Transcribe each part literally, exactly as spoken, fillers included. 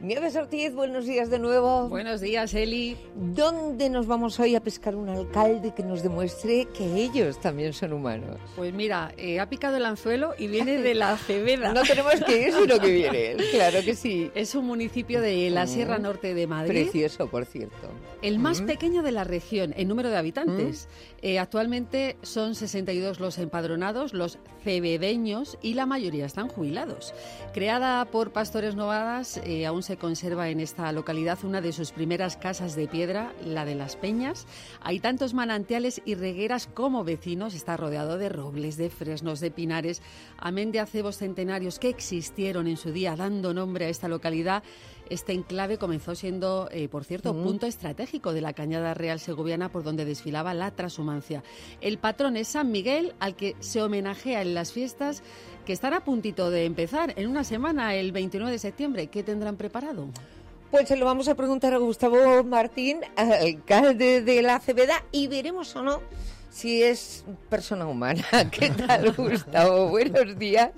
Nieves Ortiz, buenos días de nuevo. Buenos días, Eli. ¿Dónde nos vamos hoy a pescar un alcalde que nos demuestre que ellos también son humanos? Pues mira, eh, ha picado el anzuelo y viene de La Acebeda. No tenemos que ir, sino que viene. Claro que sí. Es un municipio de la Sierra Norte de Madrid. Precioso, por cierto. El más mm. pequeño de la región en número de habitantes. Mm. Eh, actualmente son sesenta y dos los empadronados, los cebedeños, y la mayoría están jubilados. Creada por pastores nómadas, eh, aún se conserva en esta localidad una de sus primeras casas de piedra, la de Las Peñas. Hay tantos manantiales y regueras como vecinos. Está rodeado de robles, de fresnos, de pinares, amén de acebos centenarios que existieron en su día, dando nombre a esta localidad. Este enclave comenzó siendo, eh, por cierto, mm. punto estratégico de la cañada real segoviana por donde desfilaba la transhumancia. El patrón es San Miguel, al que se homenajea en las fiestas que están a puntito de empezar en una semana, el veintinueve de septiembre. ¿Qué tendrán preparado? Pues se lo vamos a preguntar a Gustavo Martín, alcalde de La Acebeda, y veremos o no si es persona humana. ¿Qué tal, Gustavo? Buenos días.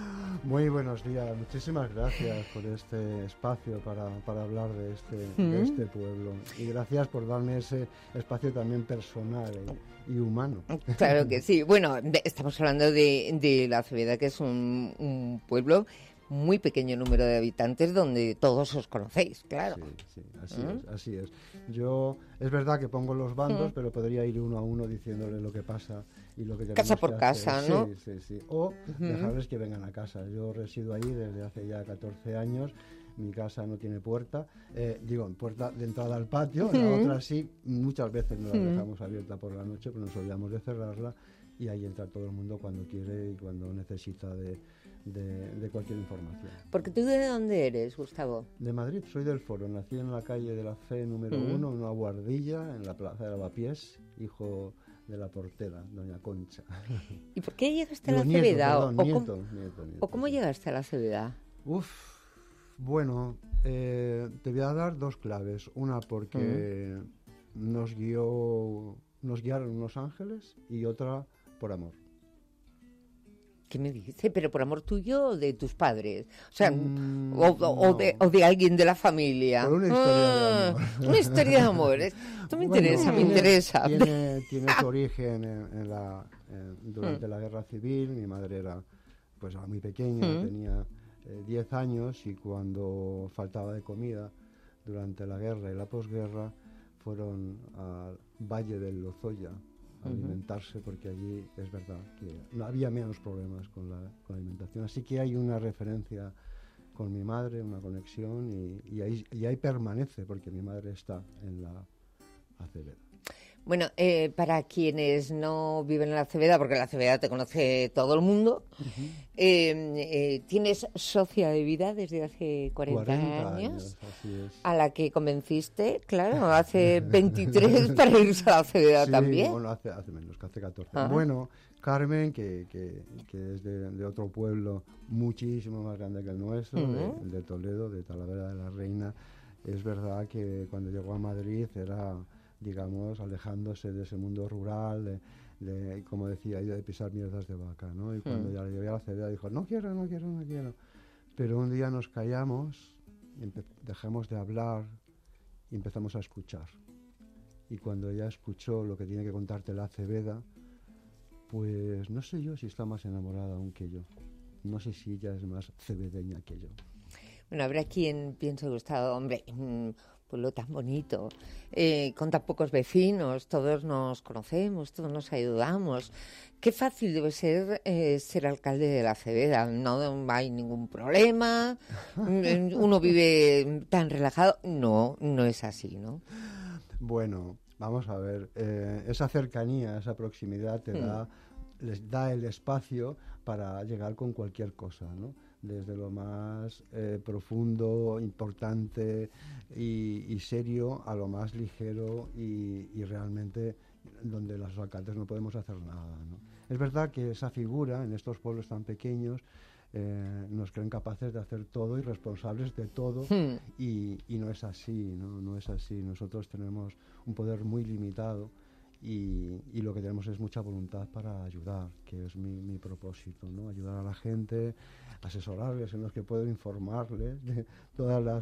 Muy buenos días, muchísimas gracias por este espacio para, para hablar de este, ¿Mm? de este pueblo, y gracias por darme ese espacio también personal y, y humano. Claro que sí. Bueno, de, estamos hablando de, de La Acebeda, que es un, un pueblo muy pequeño número de habitantes donde todos os conocéis, claro. Sí, sí, así ¿Mm? es, así es. Yo, es verdad que pongo los bandos, ¿Mm? pero podría ir uno a uno diciéndole lo que pasa y lo que tenemos casa por que casa, hacer. ¿no? Sí, sí, sí. O uh-huh. dejarles que vengan a casa. Yo resido ahí desde hace ya catorce años. Mi casa no tiene puerta, eh, digo, puerta de entrada al patio, la uh-huh. otra sí, muchas veces nos la dejamos abierta por la noche, pero nos olvidamos de cerrarla, y ahí entra todo el mundo cuando quiere y cuando necesita de, de, de cualquier información. Porque tú, ¿de dónde eres, Gustavo? De Madrid, soy del Foro, nací en la calle de la Fe número uh-huh. uno, en una guardilla, en la plaza de Lavapiés, hijo de la portera, doña Concha. ¿Y por qué llegaste a La Acebeda? Nieto, perdón, ¿O, nieto, cómo, nieto, nieto, ¿O cómo sí. llegaste a La Acebeda? Uf, bueno, eh, te voy a dar dos claves. Una porque uh-huh. nos guió, nos guiaron unos ángeles, y otra por amor. ¿Qué me dices? ¿Pero por amor tuyo o de tus padres? O sea, mm, o, o, no. de, o de alguien de la familia. Por una historia ah, de amor. Una historia de amor. Esto me bueno, interesa, tiene, me interesa. Tiene, tiene su origen en, en la, en, durante mm. la Guerra Civil. Mi madre era, pues, era muy pequeña, mm. tenía eh, diez años, y cuando faltaba de comida durante la guerra y la posguerra, fueron al Valle del Lozoya a uh-huh. alimentarse, porque allí es verdad que no había menos problemas con la, con la alimentación. Así que hay una referencia con mi madre, una conexión, y, y, ahí, y ahí permanece, porque mi madre está en La Acebeda. Bueno, eh, para quienes no viven en La Acebeda, porque La Acebeda te conoce todo el mundo, uh-huh. eh, eh, tienes socia de vida desde hace cuarenta años, así es. A la que convenciste, claro, hace veintitrés para irse a La Acebeda sí, también. Bueno, hace, hace menos, que hace catorce. Ajá. Bueno, Carmen, que, que, que es de, de otro pueblo muchísimo más grande que el nuestro, uh-huh. de, de Toledo, de Talavera de la Reina. Es verdad que cuando llegó a Madrid era, digamos, alejándose de ese mundo rural, de, de como decía yo, de pisar mierdas de vaca, ¿no? Y cuando mm. ya le llevé a La Acebeda dijo, no quiero, no quiero, no quiero. Pero un día nos callamos, empe- dejamos de hablar y empezamos a escuchar. Y cuando ella escuchó lo que tiene que contarte La Acebeda, pues no sé yo si está más enamorada aún que yo. No sé si ella es más cebedeña que yo. Bueno, habrá quien piense, Gustavo, hombre, un pueblo tan bonito, eh, con tan pocos vecinos, todos nos conocemos, todos nos ayudamos. Qué fácil debe ser eh, ser alcalde de La Acebeda. No hay ningún problema, uno vive tan relajado. No, no es así, ¿no? Bueno, vamos a ver, eh, esa cercanía, esa proximidad te mm. da, les da el espacio para llegar con cualquier cosa, ¿no? Desde lo más eh, profundo, importante y, y serio, a lo más ligero y, y realmente donde los alcaldes no podemos hacer nada, ¿no? Es verdad que esa figura en estos pueblos tan pequeños eh, nos creen capaces de hacer todo y responsables de todo hmm. y, y no es así, ¿no? No es así. Nosotros tenemos un poder muy limitado y, y lo que tenemos es mucha voluntad para ayudar, que es mi, mi propósito, ¿no? Ayudar a la gente, asesorarles en los que puedo, informarles de todas las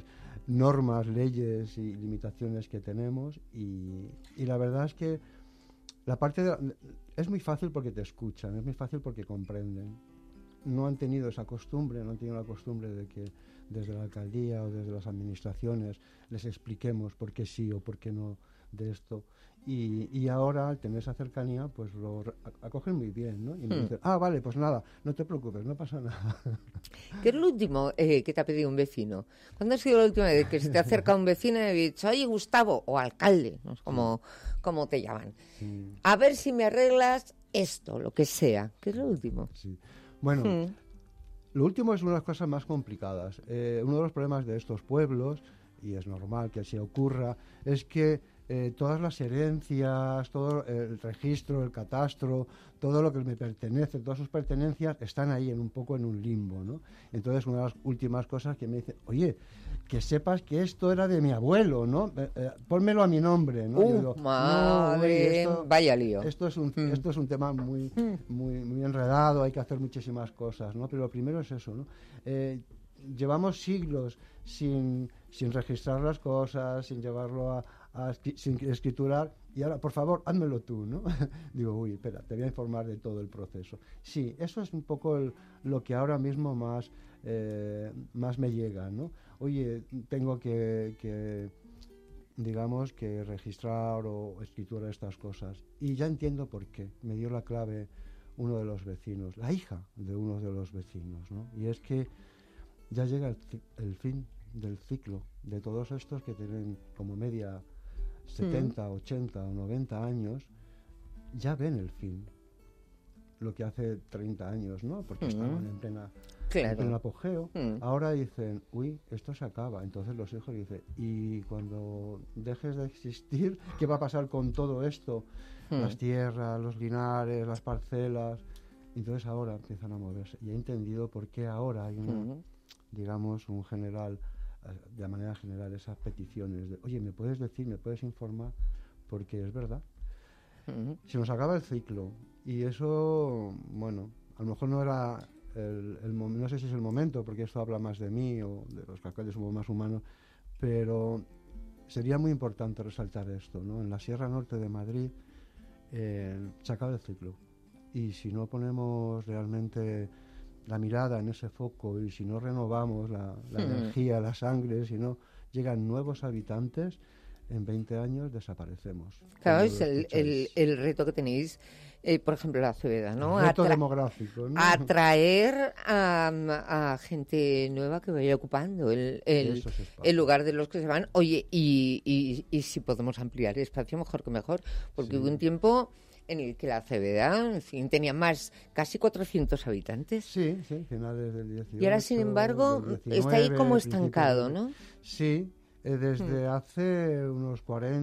normas, leyes y limitaciones que tenemos, y, y la verdad es que la parte de la, es muy fácil porque te escuchan, es muy fácil porque comprenden. No han tenido esa costumbre, no han tenido la costumbre de que desde la alcaldía o desde las administraciones les expliquemos por qué sí o por qué no de esto. Y, y ahora, al tener esa cercanía, pues lo acogen muy bien, ¿no? Y me Hmm. dicen, ah, vale, pues nada, no te preocupes, no pasa nada. ¿Qué es lo último eh, que te ha pedido un vecino? ¿Cuándo ha sido la última vez que se te acerca un vecino y ha dicho, oye, Gustavo, o alcalde, no sé cómo, cómo te llaman, Sí, a ver si me arreglas esto, lo que sea? ¿Qué es lo último? sí. Bueno, Hmm. lo último es una de las cosas más complicadas. Eh, uno de los problemas de estos pueblos, y es normal que así ocurra, es que eh, todas las herencias, todo el registro, el catastro, todo lo que me pertenece, todas sus pertenencias están ahí en un poco en un limbo, ¿no? Entonces, una de las últimas cosas que me dice, oye, que sepas que esto era de mi abuelo, ¿no? Eh, eh, pónmelo a mi nombre, ¿no? Uh, Yo digo, madre, no, oye, esto, vaya lío. esto es un Mm. esto es un tema muy muy muy enredado, hay que hacer muchísimas cosas, ¿no? Pero lo primero es eso, ¿no? Eh, llevamos siglos sin, sin registrar las cosas, sin llevarlo a, a escri- sin escriturar, y ahora, por favor, házmelo tú, ¿no? Digo, uy, espera, te voy a informar de todo el proceso. Sí, eso es un poco el- lo que ahora mismo más, eh, más me llega, ¿no? Oye, tengo que, que digamos, que registrar o escriturar estas cosas. Y ya entiendo por qué. Me dio la clave uno de los vecinos, la hija de uno de los vecinos, ¿no? Y es que ya llega el, ci- el fin del ciclo de todos estos que tienen como media setenta, ochenta o noventa años, ya ven el fin. Lo que hace treinta años, ¿no? Porque Mm. estaban en plena Claro. en pleno apogeo. Mm. Ahora dicen, uy, esto se acaba. Entonces los hijos dicen, y cuando dejes de existir, ¿qué va a pasar con todo esto? Mm. Las tierras, los linares, las parcelas. Entonces ahora empiezan a moverse. Y he entendido por qué ahora hay una, Mm. digamos, un general, eh, de manera general, esas peticiones de, oye, ¿me puedes decir, me puedes informar? Porque es verdad. Mm. Se nos acaba el ciclo. Y eso, bueno, a lo mejor no era el, el mom- no sé si es el momento, porque esto habla más de mí o de los que alcaldes somos más humanos, pero sería muy importante resaltar esto, ¿no? En la Sierra Norte de Madrid eh, se acaba el ciclo. Y si no ponemos realmente la mirada en ese foco y si no renovamos la, la Hmm. energía, la sangre, si no llegan nuevos habitantes, en veinte años desaparecemos. Claro, Cuando es lo el, el, escucháis. el reto que tenéis, eh, por ejemplo, la Cebeda, ¿no? Reto Atra- demográfico, ¿no? atraer a, a gente nueva que vaya ocupando el, el, Esos espacios. el lugar de los que se van. Oye, y, y, y si podemos ampliar espacio, mejor que mejor, porque Sí. hubo un tiempo en el que la Cebeda, en fin, tenía más, casi cuatrocientos habitantes. Sí, sí, finales del dieciocho. Y ahora, sin embargo, del está ahí diecinueve, como principios estancado, del- ¿no? Sí, eh, desde hace unos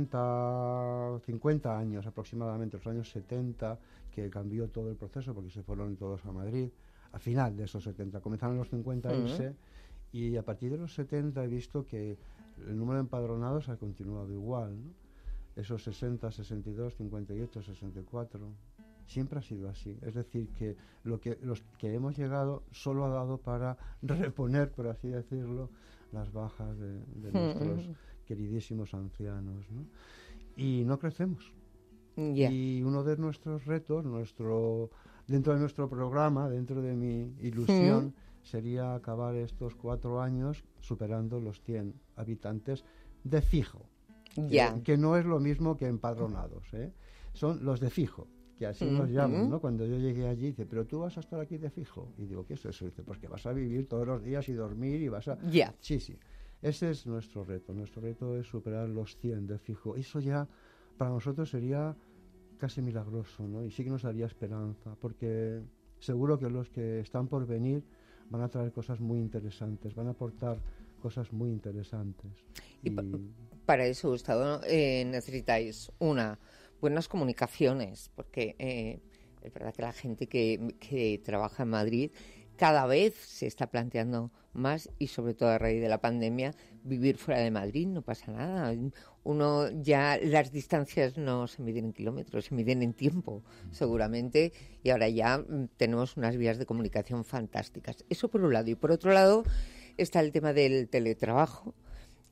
cuarenta, cincuenta años aproximadamente, los años setenta, que cambió todo el proceso porque se fueron todos a Madrid. Al final de esos setenta, comenzaron los cincuenta a Ujú. irse, y a partir de los setenta he visto que el número de empadronados ha continuado igual, ¿no? Esos sesenta, sesenta y dos, cincuenta y ocho, sesenta y cuatro. Siempre ha sido así. Es decir, que lo que los que hemos llegado solo ha dado para reponer, por así decirlo, las bajas de, de nuestros queridísimos ancianos, ¿no? Y no crecemos. Ya. Y uno de nuestros retos, nuestro dentro de nuestro programa, dentro de mi ilusión, sería acabar estos cuatro años superando los cien habitantes de fijo. Ya. Que, que no es lo mismo que empadronados, ¿eh? Son los de fijo, que así nos llaman, ¿no? Cuando yo llegué allí, dice, pero tú vas a estar aquí de fijo. Y digo, ¿qué es eso? Dice, pues que vas a vivir todos los días y dormir y vas a... Ya. Sí, sí. Ese es nuestro reto. Nuestro reto es superar los cien de fijo. Eso ya para nosotros sería casi milagroso, ¿no? Y sí que nos daría esperanza, porque seguro que los que están por venir van a traer cosas muy interesantes, van a aportar cosas muy interesantes. Y Y, pa- Para eso, Gustavo, eh, necesitáis una buenas comunicaciones, porque eh, es verdad que la gente que, que trabaja en Madrid cada vez se está planteando más, y sobre todo a raíz de la pandemia, vivir fuera de Madrid. No pasa nada. Uno ya, las distancias no se miden en kilómetros, se miden en tiempo, seguramente, y ahora ya mm, tenemos unas vías de comunicación fantásticas. Eso por un lado. Y por otro lado está el tema del teletrabajo,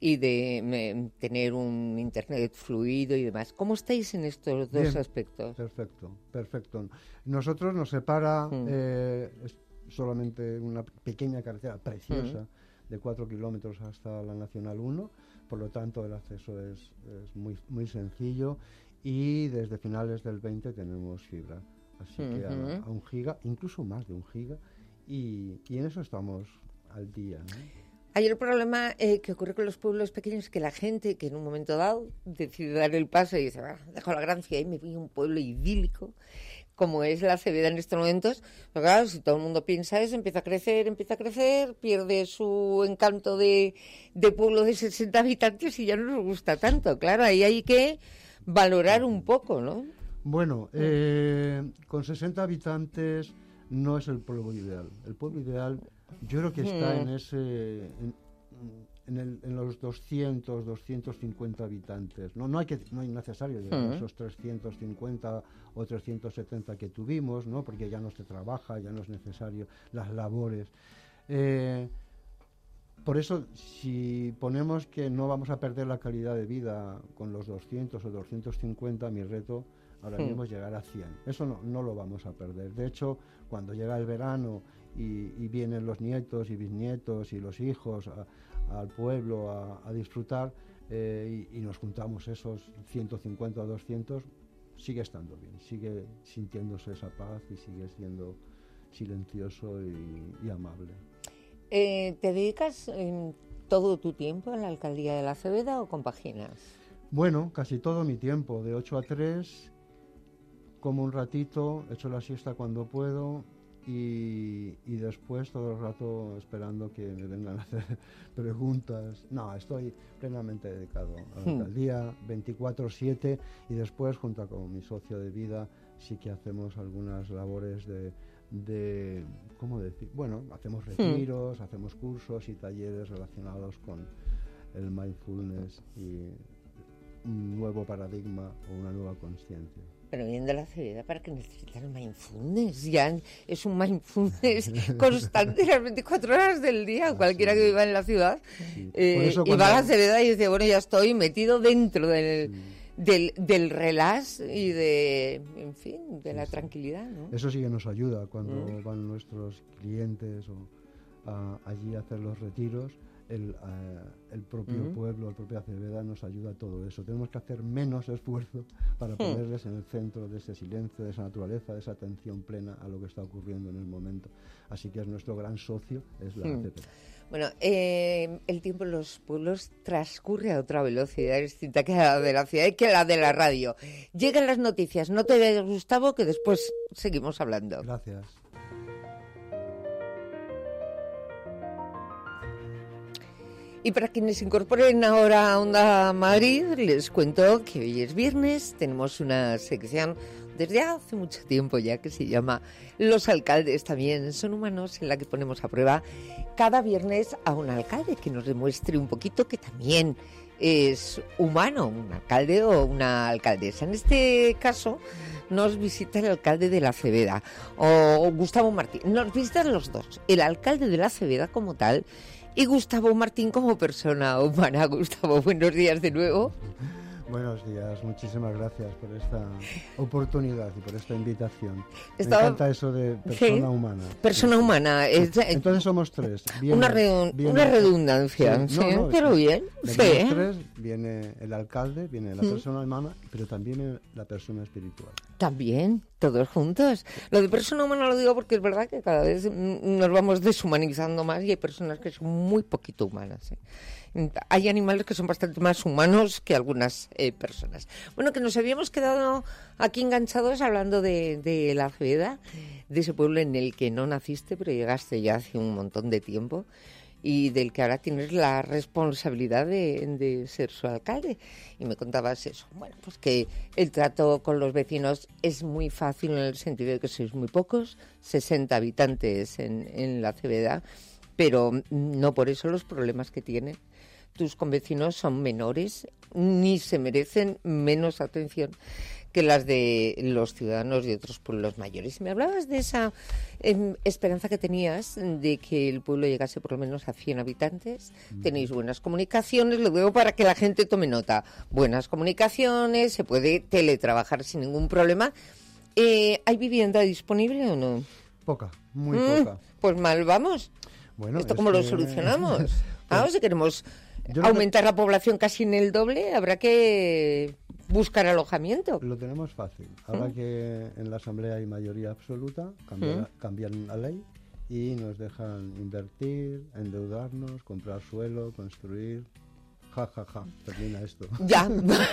y de me, tener un internet fluido y demás. ¿Cómo estáis en estos dos Bien, aspectos? Perfecto, perfecto. Nosotros nos separa Mm. eh, es solamente una pequeña carretera preciosa Mm. de cuatro kilómetros hasta la Nacional uno, por lo tanto el acceso es, es muy, muy sencillo y desde finales del veinte tenemos fibra, así que a, Ujú. a un giga, incluso más de un giga, y, y en eso estamos al día, ¿no? Hay el problema eh, que ocurre con los pueblos pequeños, que la gente que en un momento dado decide dar el paso y dice, "Bah, dejo la gran ciudad y me voy a un pueblo idílico", como es la Cebeda en estos momentos. Pero claro, si todo el mundo piensa eso, empieza a crecer, empieza a crecer, pierde su encanto de, de pueblo de sesenta habitantes y ya no nos gusta tanto. Claro, ahí hay que valorar un poco, ¿no? Bueno, eh, con sesenta habitantes no es el pueblo ideal. El pueblo ideal yo creo que está en ese en, en, el, en los doscientos, doscientos cincuenta habitantes. No, no hay que no hay necesario llegar a esos trescientos cincuenta o trescientos setenta que tuvimos, ¿no? Porque ya no se trabaja, ya no es necesario las labores. Eh, Por eso, si ponemos que no vamos a perder la calidad de vida con los doscientos o doscientos cincuenta, mi reto ahora Sí. mismo es llegar a cien. Eso no, no lo vamos a perder. De hecho, cuando llega el verano y, y vienen los nietos y bisnietos y los hijos a- al pueblo a, a disfrutar eh, y, y nos juntamos esos ciento cincuenta o doscientos, sigue estando bien, sigue sintiéndose esa paz y sigue siendo silencioso y, y amable. Eh, ¿Te dedicas eh, todo tu tiempo a la alcaldía de la Cebeda o compaginas? Bueno, casi todo mi tiempo, de ocho a tres, como un ratito, echo la siesta cuando puedo y, y después todo el rato esperando que me vengan a hacer preguntas. No, estoy plenamente dedicado a la Hmm. alcaldía, veinticuatro siete, y después, junto con mi socio de vida, sí que hacemos algunas labores de, de ¿cómo decir? Bueno, hacemos retiros, hacemos cursos y talleres relacionados con el mindfulness y un nuevo paradigma o una nueva conciencia. Pero bien de la Cebeda, ¿para qué necesitas mindfulness? Ya es un mindfulness constante las veinticuatro horas del día. Ah, Cualquiera sí. que viva en la ciudad Sí. eh, Por eso y cuando- va a la Cebeda y dice, bueno, ya estoy metido dentro del, Sí. del, del relax y de, en fin, de Sí, la sí. tranquilidad, ¿no? Eso sí que nos ayuda cuando Mm. van nuestros clientes o a- allí a hacer los retiros. El, eh, el propio Mm. pueblo, la propia Cebeda nos ayuda a todo eso. Tenemos que hacer menos esfuerzo para Mm. ponerles en el centro de ese silencio, de esa naturaleza, de esa atención plena a lo que está ocurriendo en el momento. Así que es nuestro gran socio, es la Mm. Cebeda. Bueno, eh, el tiempo en los pueblos transcurre a otra velocidad distinta que la de la ciudad y que la de la radio. Llegan las noticias, no te vayas, Gustavo, que después seguimos hablando. Gracias. Y para quienes se incorporen ahora a Onda Madrid, les cuento que hoy es viernes, tenemos una sección desde hace mucho tiempo ya que se llama Los alcaldes también son humanos, en la que ponemos a prueba cada viernes a un alcalde que nos demuestre un poquito que también es humano, un alcalde o una alcaldesa. En este caso nos visita el alcalde de la Cebeda, o Gustavo Martín. Nos visitan los dos, el alcalde de la Cebeda como tal y Gustavo Martín como persona humana. Gustavo, buenos días de nuevo. Buenos días, muchísimas gracias por esta oportunidad y por esta invitación. Estaba- Me encanta eso de persona Sí. humana. Persona Sí, sí. humana. Es, Entonces somos tres. Viene- una, redun- viene- una redundancia, Sí, sí, no, no, pero sí. bien. Venimos Sí. tres, viene el alcalde, viene la Mm. persona humana, pero también viene la persona espiritual. También, todos juntos. Lo de persona humana lo digo porque es verdad que cada vez mm, nos vamos deshumanizando más y hay personas que son muy poquito humanas. ¿eh? Hay animales que son bastante más humanos que algunas eh, personas. Bueno, que nos habíamos quedado aquí enganchados hablando de, de la Cebeda, de ese pueblo en el que no naciste, pero llegaste ya hace un montón de tiempo y del que ahora tienes la responsabilidad de, de ser su alcalde. Y me contabas eso. Bueno, pues que el trato con los vecinos es muy fácil en el sentido de que sois muy pocos, sesenta habitantes en, en la Cebeda, pero no por eso los problemas que tienen tus convecinos son menores, ni se merecen menos atención que las de los ciudadanos de otros pueblos mayores. Me hablabas de esa eh, esperanza que tenías de que el pueblo llegase por lo menos a cien habitantes. Mm. Tenéis buenas comunicaciones, lo digo para que la gente tome nota. Buenas comunicaciones, se puede teletrabajar sin ningún problema. Eh, ¿Hay vivienda disponible o no? Poca, muy mm, poca. Pues mal vamos. Bueno, ¿esto cómo que... lo solucionamos? pues, ah, si queremos no aumentar te... la población casi en el doble, habrá que buscar alojamiento. Lo tenemos fácil. Ahora ¿Mm? que en la Asamblea hay mayoría absoluta, cambiar, ¿Mm? cambian la ley y nos dejan invertir, endeudarnos, comprar suelo, construir. Ja, ja, ja, termina esto. Ya.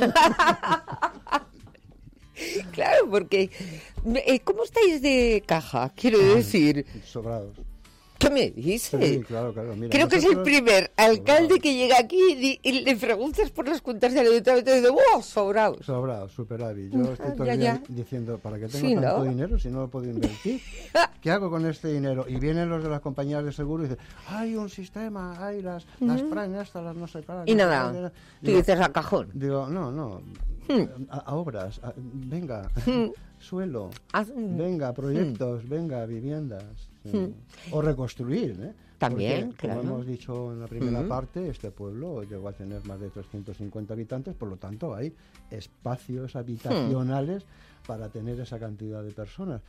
Claro, porque ¿cómo estáis de caja? Quiero decir... Sobrados. ¿Qué me dices? Sí, claro, claro. Mira, creo que es el primer alcalde sobrados. Que llega aquí y, y le preguntas por las cuentas del ayuntamiento y dice, ¡wow! Sobrados. Sobrados, superávit. Yo estoy todo el día diciendo, ¿para qué tengo sí, tanto ¿no? dinero si no lo puedo invertir? ¿Qué hago con este dinero? Y vienen los de las compañías de seguro y dicen, hay un sistema, hay las, uh-huh. las praen estas, las no sé qué. Y nada, no, tú dices a cajón. Digo, no, no, hmm. a, a obras, a, venga, hmm. suelo, Haz... venga, proyectos, hmm. venga, viviendas. Sí. Hmm. O reconstruir, ¿eh? También, porque, claro. Como hemos dicho en la primera uh-huh. parte, este pueblo llegó a tener más de trescientos cincuenta habitantes, por lo tanto hay espacios habitacionales uh-huh. para tener esa cantidad de personas.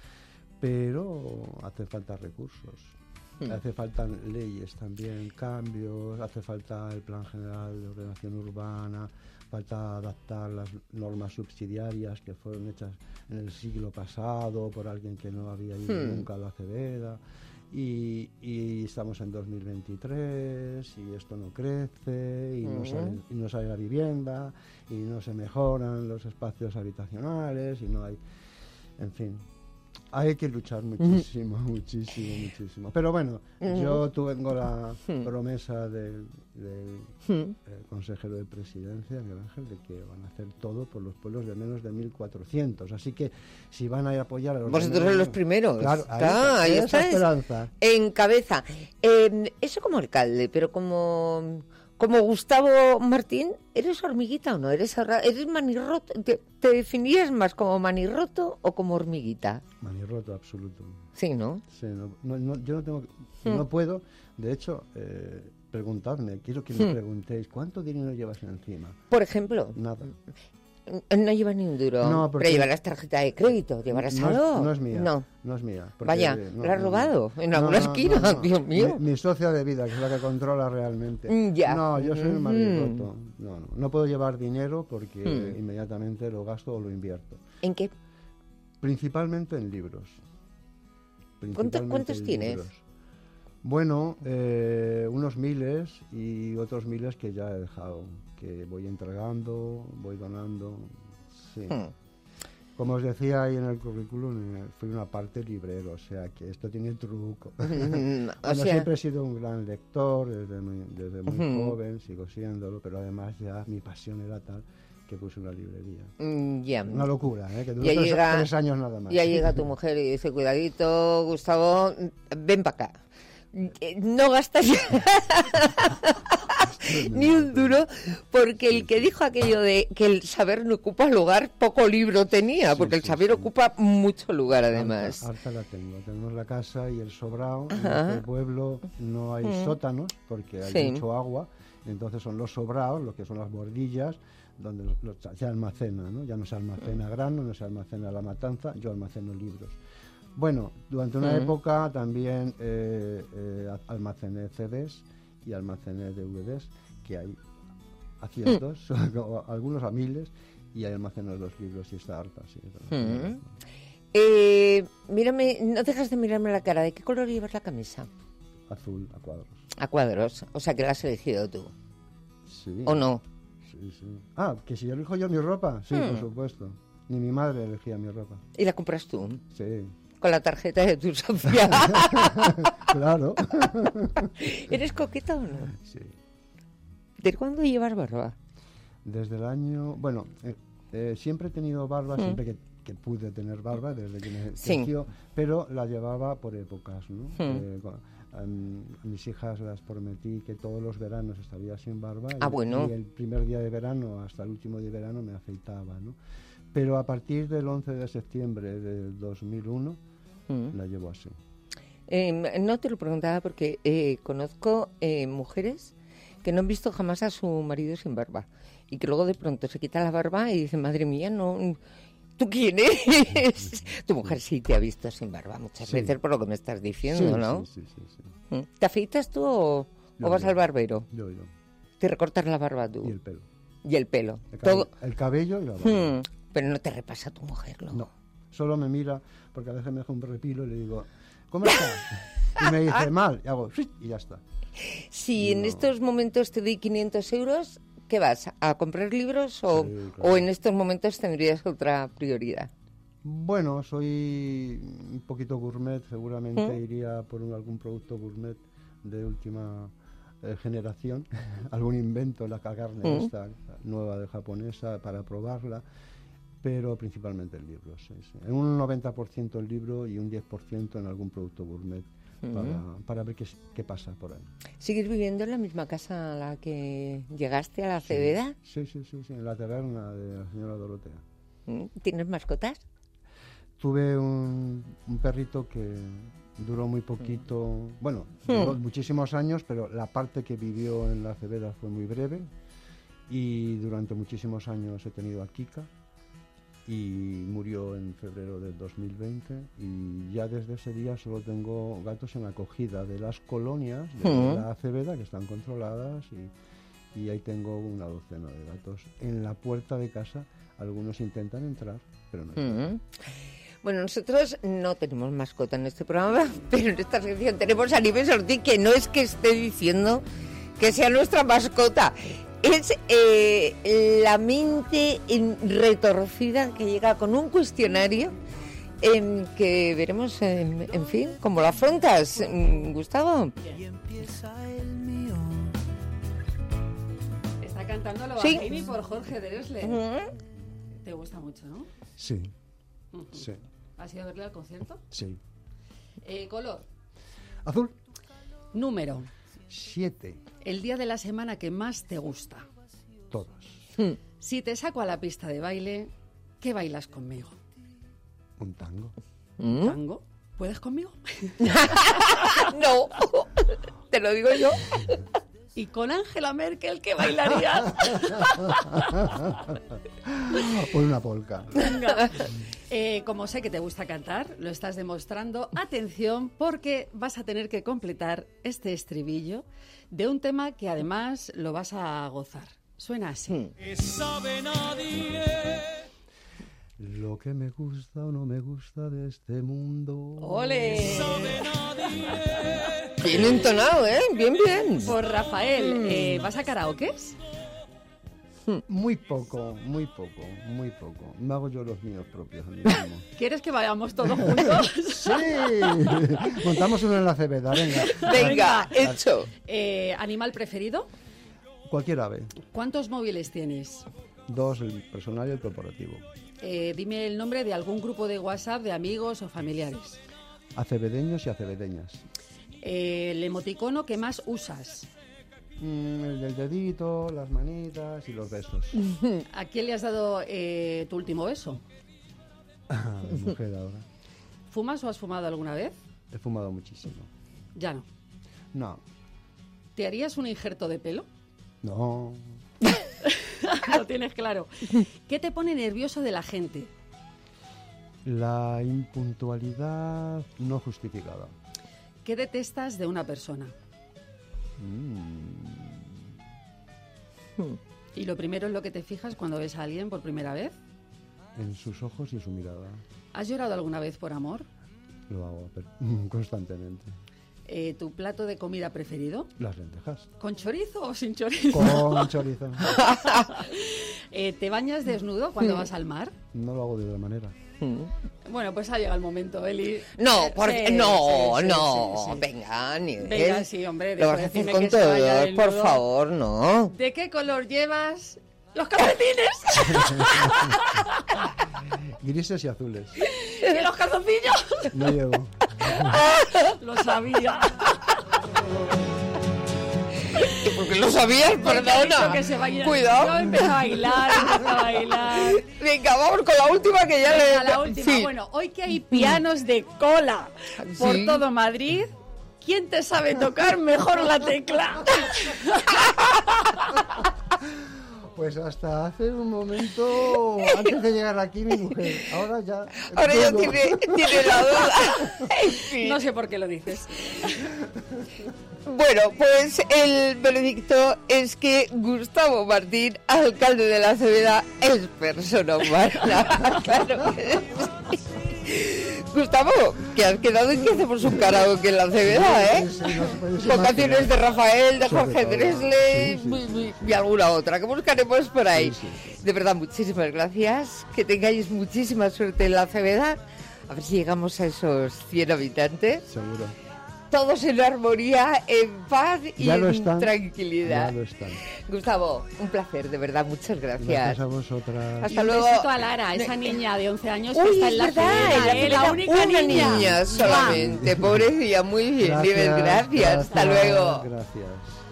Pero hace falta recursos, uh-huh. hace falta leyes también, cambios, hace falta el Plan General de Ordenación Urbana, falta adaptar las normas subsidiarias que fueron hechas en el siglo pasado por alguien que no había ido hmm. nunca a la Cebeda y, y estamos en dos mil veintitrés y esto no crece y, uh-huh. no sale, y no sale la vivienda y no se mejoran los espacios habitacionales y no hay, en fin. Hay que luchar muchísimo, uh-huh. muchísimo, muchísimo. Pero bueno, uh-huh. yo tengo la uh-huh. promesa del, del uh-huh. eh, consejero de presidencia, Miguel Ángel, de que van a hacer todo por los pueblos de menos de mil cuatrocientos. Así que si van a apoyar a los... Vosotros sois los primeros. Claro, ahí, ah, ahí esa esperanza. En cabeza. Eh, eso como alcalde, pero como... Como Gustavo Martín, ¿eres hormiguita o no? ¿Eres, eres manirroto? ¿Te, ¿Te definirías más como manirroto o como hormiguita? Manirroto, absoluto. Sí, ¿no? Sí, no, no, no, yo no tengo, hmm. no puedo, de hecho, eh, preguntadme, quiero que me hmm. preguntéis, ¿cuánto dinero llevas encima? Por ejemplo. Nada. No lleva ni un duro, no, pero llevarás tarjeta de crédito, llevarás no saldo. Es, no es mía, no, no es mía. Vaya, no, ¿la has no, robado no, en no, alguna no, esquina? No, no. Dios mío. Mi, mi socia de vida, que es la que controla realmente. Ya. No, yo soy el Mm-hmm. manirroto. No, no, no puedo llevar dinero porque mm. inmediatamente lo gasto o lo invierto. ¿En qué? Principalmente en libros. Principalmente ¿Cuántos en tienes? Libros. Bueno, eh, unos miles y otros miles que ya he dejado, que voy entregando, voy donando. Sí. Hmm. Como os decía ahí en el currículum, fui una parte librero, o sea que esto tiene truco. Mm, o bueno, sea... siempre he sido un gran lector desde muy, desde muy uh-huh. joven, sigo siéndolo, pero además ya mi pasión era tal que puse una librería. Mm, yeah. Una locura, ¿eh? Que duró ya tres, llega, tres años nada más. Ya llega tu mujer y dice, cuidadito, Gustavo, ven para acá. No gastas ni un duro, porque el que dijo aquello de que el saber no ocupa lugar, poco libro tenía, porque sí, el saber sí, sí. ocupa mucho lugar además. Harta, harta la tengo, tenemos la casa y el sobrado. En el pueblo no hay mm. sótanos porque hay sí. mucho agua, entonces son los sobrados, lo que son las bordillas, donde los, se almacena, ¿no? Ya no se almacena grano, no se almacena la matanza, yo almaceno libros. Bueno, durante una mm. época también eh, eh, almacené C Ds y almacené D V Ds, que hay a cientos, mm. algunos a miles, y hay almacené los libros y está harta. Sí, mm. eh, mírame, no dejas de mirarme la cara. ¿De qué color llevas la camisa? Azul, a cuadros. A cuadros, o sea que la has elegido tú. Sí. ¿O no? Sí, sí. Ah, que si yo elijo yo mi ropa, sí, mm. por supuesto. Ni mi madre elegía mi ropa. ¿Y la compras tú? Sí. Con la tarjeta de tu socia. Claro. ¿Eres coqueta o no? Sí. ¿De cuándo llevas barba? Desde el año... Bueno, eh, eh, siempre he tenido barba, mm. siempre que, que pude tener barba, desde que me creció, sí. pero la llevaba por épocas, ¿no? Mm. Eh, a, a mis hijas las prometí que todos los veranos estaría sin barba. Ah, y, bueno. Y el primer día de verano hasta el último día de verano me afeitaba, ¿no? pero a partir del once de septiembre del dos mil uno Mm. la llevo así. Eh, no te lo preguntaba porque eh, conozco eh, mujeres que no han visto jamás a su marido sin barba y que luego de pronto se quita la barba y dicen, madre mía, no, ¿tú quién eres? Tu mujer sí te ha visto sin barba muchas Sí. veces por lo que me estás diciendo, Sí, ¿no? sí, sí, sí, sí. ¿Mm? ¿Te afeitas tú o, Yo, o vas yo. al barbero? Yo, yo. ¿Te recortas la barba tú? Y el pelo. Y el pelo. El, cabe- Todo. el cabello y la barba. Hmm, Pero no te repasa tu mujer, luego. No, solo me mira, porque a veces me deja un repilo y le digo, ¿cómo estás? Y me dice, mal, y hago, "Sí", y ya está. Si en No. estos momentos te doy quinientos euros, ¿qué vas? ¿A comprar libros o, Sí, claro. o en estos momentos tendrías otra prioridad? Bueno, soy un poquito gourmet, seguramente ¿Mm? iría por un- algún producto gourmet de última eh, generación, algún invento, la carne ¿Mm? esta nueva de japonesa para probarla, pero principalmente el libro, sí, sí. En un noventa por ciento el libro y un diez por ciento en algún producto gourmet ¿Mm? para, para ver qué, es- qué pasa por ahí. ¿Sigues viviendo en la misma casa a la que llegaste, a la Cebeda? Sí, sí, sí, sí, en la taberna de la señora Dorotea. ¿Mm? ¿Tienes mascotas? Tuve un, un perrito que duró muy poquito, bueno, duró muchísimos años, pero la parte que vivió en la Cebeda fue muy breve y durante muchísimos años he tenido a Kika y murió en febrero del dos mil veinte y ya desde ese día solo tengo gatos en acogida de las colonias de Mm. la Cebeda que están controladas y, y ahí tengo una docena de gatos. En la puerta de casa algunos intentan entrar, pero no entran. Mm. Bueno, nosotros no tenemos mascota en este programa, pero en esta sección tenemos a Nieves Ortiz, que no es que esté diciendo que sea nuestra mascota, es eh, la mente en- retorcida que llega con un cuestionario en que veremos, en, en fin, cómo lo afrontas, mm, Gustavo. Está cantando lo Sí. Bajini por Jorge Dresler. Ujú. Te gusta mucho, ¿no? Sí, Ujú. sí, ¿Has ido a verle al concierto? sí. Eh, color. Azul, Número. siete, El día de la semana que más te gusta. todos. Mm. Si te saco a la pista de baile, ¿qué bailas conmigo? Un tango. ¿Mm? ¿Tango? ¿Puedes conmigo? No, te lo digo yo. ¿Y con Angela Merkel qué bailarías? Por una polca. Venga. Eh, como sé que te gusta cantar, lo estás demostrando. Atención, porque vas a tener que completar este estribillo de un tema que además lo vas a gozar. Suena así. Lo que me gusta o no me gusta de este mundo. ¡Ole! Bien entonado, ¿eh? Bien, bien. Por Rafael, eh, ¿vas a karaokes? Muy poco, muy poco, muy poco. Me hago yo los míos propios a mí mismo. ¿Quieres que vayamos todos juntos? ¡Sí! Montamos uno en la Cebeda, venga. Venga, hecho. Eh, ¿Animal preferido? Cualquier ave. ¿Cuántos móviles tienes? Dos, el personal y el corporativo. Eh, dime el nombre de algún grupo de WhatsApp de amigos o familiares. Acevedeños y acevedeñas. Eh, el emoticono que más usas. Mm, el del dedito, las manitas y los besos. ¿A quién le has dado eh, tu último beso? A mi mujer ahora. ¿Fumas o has fumado alguna vez? He fumado muchísimo. Ya no. No, ¿Te harías un injerto de pelo? no. Lo tienes claro. ¿Qué te pone nervioso de la gente? La impuntualidad no justificada. ¿Qué detestas de una persona? Mm, Y lo primero en lo que te fijas cuando ves a alguien por primera vez. en sus ojos y su mirada. ¿Has llorado alguna vez por amor? Lo hago per- constantemente. Eh, ¿Tu plato de comida preferido? Las lentejas. ¿Con chorizo o sin chorizo? Con chorizo. Eh, ¿Te bañas desnudo cuando vas al mar? No lo hago de otra manera. Bueno, pues ha llegado el momento, Eli. No, Eh, porque sí, no, sí, sí, no, sí, sí. venga, ni Venga, sí, hombre, Lo dejo vas de a hacer decirme con que se vaya todos, por desnudo. favor, no. ¿De qué color llevas los calcetines? Grises y azules. ¿Y los calzoncillos? No llevo. Lo sabía. Porque lo sabías, perdona. Que se vaya. Cuidado. Yo empecé a bailar, empecé a bailar. Venga, vamos con la última que ya Venga, le... la última. Sí. Bueno, hoy que hay pianos de cola por Sí. todo Madrid, ¿quién te sabe tocar mejor la tecla? Pues hasta hace un momento, antes de llegar aquí, mi mujer. Ahora ya... Ahora ya dudo. tiene, tiene la duda. En fin. No sé por qué lo dices. Bueno, pues el veredicto es que Gustavo Martín, alcalde de la Cebeda, es persona humana. Claro que sí. Gustavo, que has quedado en que hacemos un karaoke en la Cebeda, ¿eh? Sí, sí, no se puede Con canciones imaginar. de Rafael, de Sobre Jorge todo. Dresle Sí, sí, sí. y alguna otra, que buscaremos por ahí. Sí, sí. De verdad, muchísimas gracias. Que tengáis muchísima suerte en la Cebeda. A ver si llegamos a esos cien habitantes. Seguro. Todos en armonía, en paz y Ya lo en están. tranquilidad. Ya lo están. Gustavo, un placer, de verdad, muchas gracias. Gracias a vosotras. Hasta Un luego. besito a Lara, esa niña de once años que Uy, está es en la verdad, Cebeda, en la ¿eh? La Cebeda, única una niña. niña solamente, pobrecilla, muy bien, Gracias, Nieves, gracias, hasta gracias, luego. Gracias.